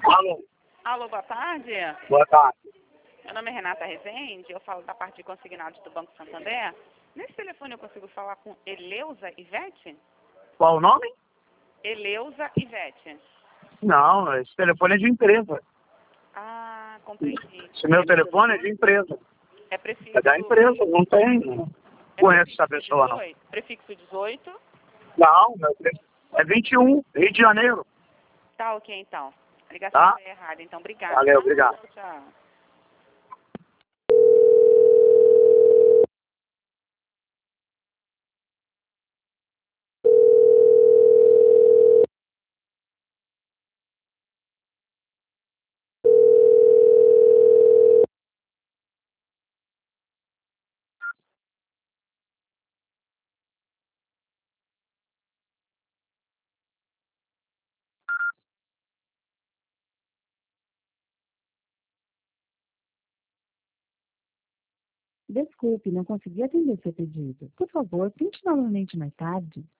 Alô, Alô, boa tarde. boa tarde. Meu nome é Renata Rezende, eu falo da parte de consignados do Banco Santander. Nesse telefone eu consigo falar com Eleusa Ivete? Qual o nome? Eleusa Ivete. Não, esse telefone é de empresa. Ah, compreendi. Esse meu telefone é de empresa. É prefixo... É da empresa, não tem. Conheço essa pessoa, não. Prefixo 18. Não, meu telefone é 21, Rio de Janeiro. Tá ok, então. A ligação Tá? foi errada, então obrigada. Valeu, obrigado. Tchau. Desculpe, não consegui atender seu pedido. Por favor, tente novamente mais tarde.